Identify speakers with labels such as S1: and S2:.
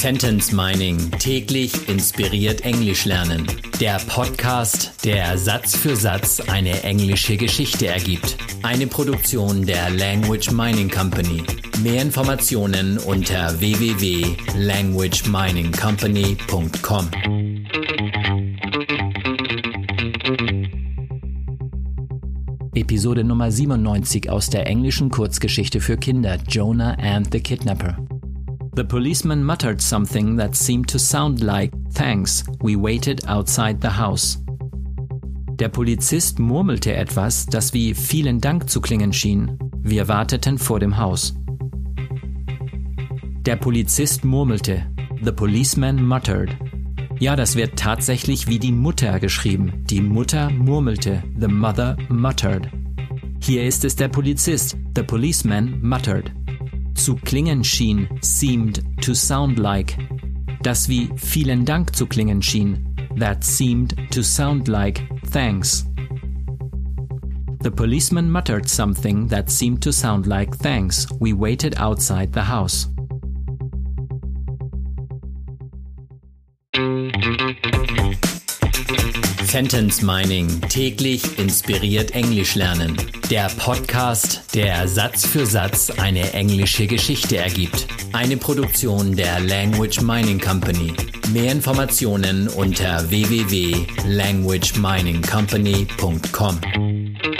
S1: Sentence Mining. Täglich inspiriert Englisch lernen. Der Podcast, der Satz für Satz eine englische Geschichte ergibt. Eine Produktion der Language Mining Company. Mehr Informationen unter www.languageminingcompany.com. Episode Nummer 97 aus der englischen Kurzgeschichte für Kinder Jonah and the Kidnapper. The policeman muttered something that seemed to sound like, "Thanks, we waited outside the house." Der Polizist murmelte etwas, das wie "Vielen Dank" zu klingen schien. Wir warteten vor dem Haus. Der Polizist murmelte. The policeman muttered. Ja, das wird tatsächlich wie die Mutter geschrieben. Die Mutter murmelte. The mother muttered. Hier ist es der Polizist. The policeman muttered. Zu klingen schien, seemed to sound like. Das wie "Vielen Dank" zu klingen schien. That seemed to sound like "Thanks." The policeman muttered something that seemed to sound like "Thanks, we waited outside the house." Sentence Mining. Täglich inspiriert Englisch lernen. Der Podcast, der Satz für Satz eine englische Geschichte ergibt. Eine Produktion der Language Mining Company. Mehr Informationen unter www.languageminingcompany.com.